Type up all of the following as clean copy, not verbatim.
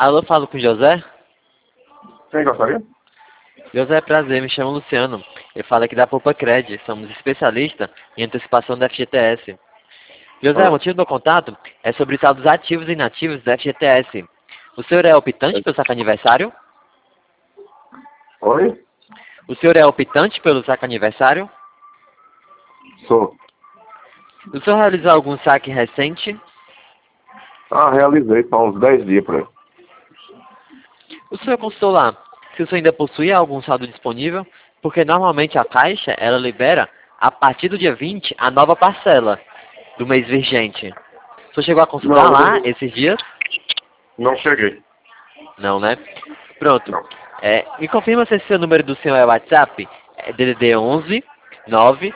Alô, falo com o José? Quem gostaria? José, prazer, me chamo Luciano. Eu falo aqui da Poupa Cred, somos especialistas em antecipação da FGTS. José, o Ah. motivo do meu contato é sobre os saldos ativos e inativos da FGTS. O senhor é optante pelo saque aniversário? Oi? O senhor é optante pelo saque aniversário? Sou. O senhor realizou algum saque recente? Realizei, há uns 10 dias por aí. O senhor consultou lá se o senhor ainda possui algum saldo disponível? Porque normalmente a Caixa, ela libera, a partir do dia 20, a nova parcela do mês vigente. O senhor chegou a consultar Não, lá esses dias? não cheguei. Não, né? Pronto. Não. Me confirma se esse seu número do senhor é WhatsApp. É DDD 11 9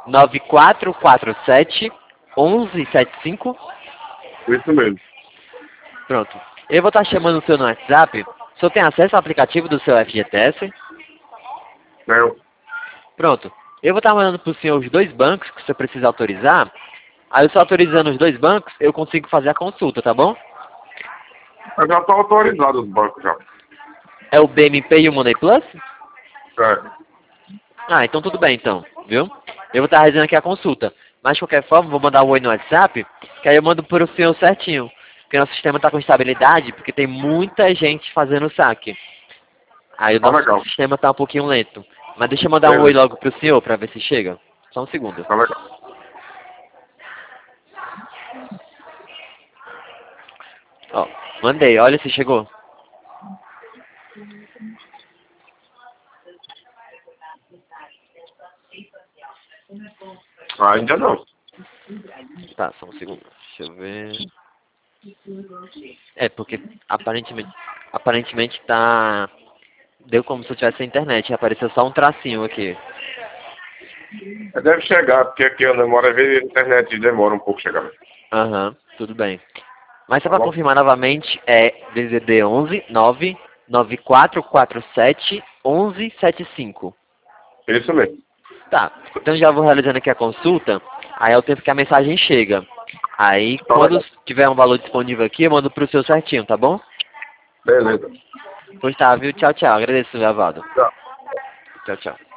9447 1175. Isso mesmo. Pronto. Eu vou estar chamando o senhor no WhatsApp. O senhor tem acesso ao aplicativo do seu FGTS? Não. Pronto. Eu vou estar mandando para o senhor os dois bancos que o senhor precisa autorizar. Aí, eu só autorizando os dois bancos, eu consigo fazer a consulta, tá bom? Eu já estou autorizado os bancos já. É o BMP e o Money Plus? É. Ah, então tudo bem, então, viu? Eu vou estar realizando aqui a consulta. Mas, de qualquer forma, vou mandar um oi no WhatsApp, que aí eu mando para o senhor certinho. Porque nosso sistema está com instabilidade, porque tem muita gente fazendo saque. Aí o Tá nosso legal. sistema está um pouquinho lento. Mas deixa eu mandar um oi Beleza. logo pro senhor, para ver se chega. Só um segundo. Tá legal. Ó, mandei, olha se chegou. Ainda não. Tá, só um segundo. Deixa eu ver. É, porque aparentemente tá... Deu como se eu tivesse sem internet. Apareceu só um tracinho aqui. Deve chegar, porque aqui onde eu moro, às vezes a internet demora um pouco chegar. Aham, tudo bem. Mas só Tá para bom? confirmar novamente, é DDD 11 9 9447 1175. Isso mesmo. Tá, então já vou realizando aqui a consulta, aí é o tempo que a mensagem chega. Aí, Tá quando legal. tiver um valor disponível aqui, eu mando pro seu certinho, tá bom? Beleza. Pois tá, viu? Tchau, tchau. Agradeço, gravado. Tchau. Tchau, tchau.